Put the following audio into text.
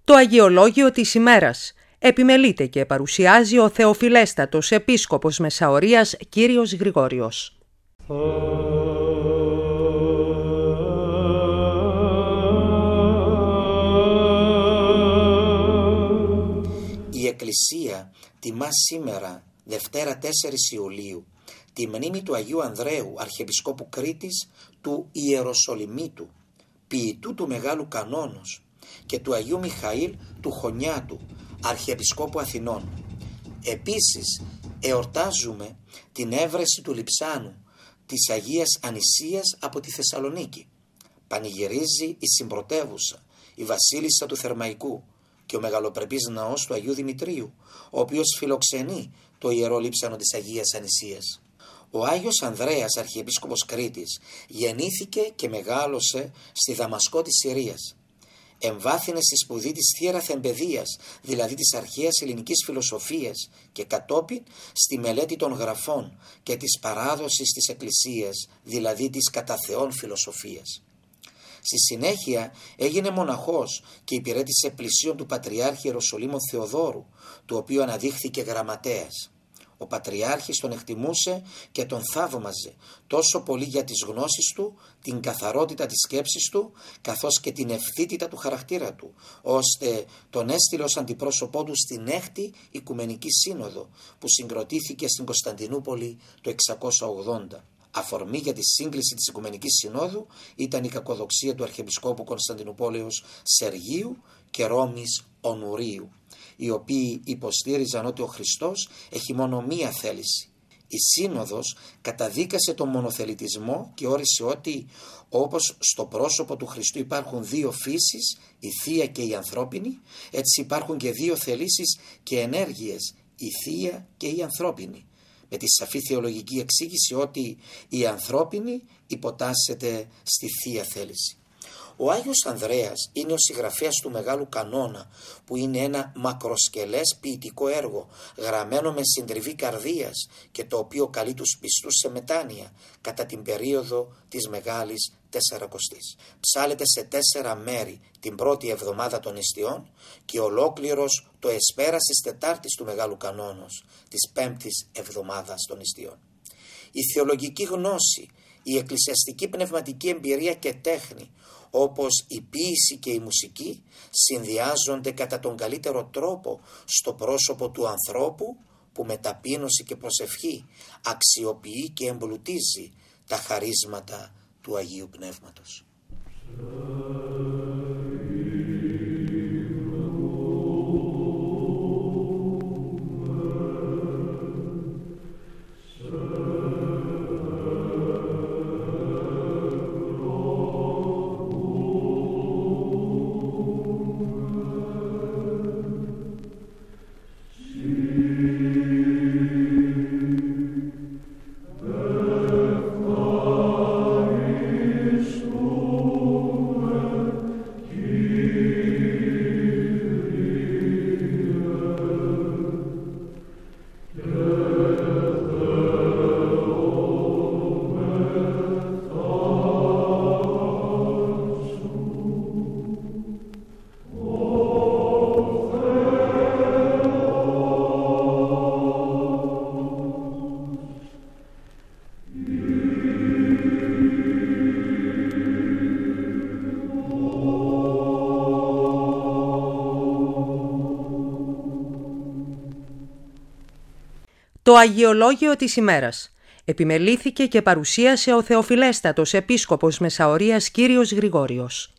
Το Αγιολόγιο της ημέρας επιμελείται και παρουσιάζει ο Θεοφιλέστατος Επίσκοπος Μεσαωρίας Κύριος Γρηγόριος. Η Εκκλησία τιμά σήμερα, Δευτέρα 4 Ιουλίου, τη μνήμη του Αγίου Ανδρέου, Αρχιεπισκόπου Κρήτης, του Ιεροσολυμίτου, ποιητού του Μεγάλου Κανόνος, και του Αγίου Μιχαήλ του Χωνιάτου, Αρχιεπισκόπου Αθηνών. Επίσης εορτάζουμε την έβρεση του Λειψάνου, της Αγίας Ανησίας από τη Θεσσαλονίκη. Πανηγυρίζει η συμπρωτεύουσα, η βασίλισσα του Θερμαϊκού, και ο μεγαλοπρεπής ναός του Αγίου Δημητρίου, ο οποίος φιλοξενεί το Ιερό Λείψανο της Αγίας Ανησίας. Ο Άγιος Ανδρέας, Αρχιεπίσκοπος Κρήτης, γεννήθηκε και μεγάλωσε στη Δαμασκό της Συρίας. Εμβάθυνε στη σπουδή της θείαραθεν παιδείας, δηλαδή της αρχαίας ελληνικής φιλοσοφίας, και κατόπιν στη μελέτη των γραφών και της παράδοσης της Εκκλησίας, δηλαδή της κατά Θεόν φιλοσοφίας. Στη συνέχεια έγινε μοναχός και υπηρέτησε πλησίον του Πατριάρχη Ιεροσολύμων Θεοδόρου, του οποίου αναδείχθηκε γραμματέας. Ο Πατριάρχης τον εκτιμούσε και τον θαύμαζε τόσο πολύ για τις γνώσεις του, την καθαρότητα της σκέψης του, καθώς και την ευθύτητα του χαρακτήρα του, ώστε τον έστειλε ως αντιπρόσωπό του στην 6η Οικουμενική Σύνοδο, που συγκροτήθηκε στην Κωνσταντινούπολη το 680. Αφορμή για τη σύγκληση της Οικουμενικής Συνόδου ήταν η κακοδοξία του Αρχιεπισκόπου Κωνσταντινουπόλεως Σεργίου και Ρώμης Ονουρίου, οι οποίοι υποστήριζαν ότι ο Χριστός έχει μόνο μία θέληση. Η Σύνοδος καταδίκασε τον μονοθελητισμό και όρισε ότι όπως στο πρόσωπο του Χριστού υπάρχουν δύο φύσεις, η θεία και η ανθρώπινη, έτσι υπάρχουν και δύο θελήσεις και ενέργειες, η θεία και η ανθρώπινη, με τη σαφή θεολογική εξήγηση ότι η ανθρώπινη υποτάσσεται στη θεία θέληση. Ο Άγιος Ανδρέας είναι ο συγγραφέας του Μεγάλου Κανόνα, που είναι ένα μακροσκελές ποιητικό έργο, γραμμένο με συντριβή καρδίας και το οποίο καλεί τους πιστούς σε μετάνοια κατά την περίοδο της Μεγάλης Τεσσαρακοστής. Ψάλλεται σε 4 μέρη την πρώτη εβδομάδα των Ιστιών και ολόκληρος το εσπέρας της Τετάρτης του Μεγάλου Κανόνος, της 5ης εβδομάδας των Ιστιών. Η θεολογική γνώση, η εκκλησιαστική πνευματική εμπειρία και τέχνη, όπως η ποίηση και η μουσική, συνδυάζονται κατά τον καλύτερο τρόπο στο πρόσωπο του ανθρώπου, που με ταπείνωση και προσευχή αξιοποιεί και εμπλουτίζει τα χαρίσματα του Αγίου Πνεύματος. Το Αγιολόγιο της ημέρας επιμελήθηκε και παρουσίασε ο Θεοφιλέστατος Επίσκοπος Μεσαωρίας Κύριος Γρηγόριος.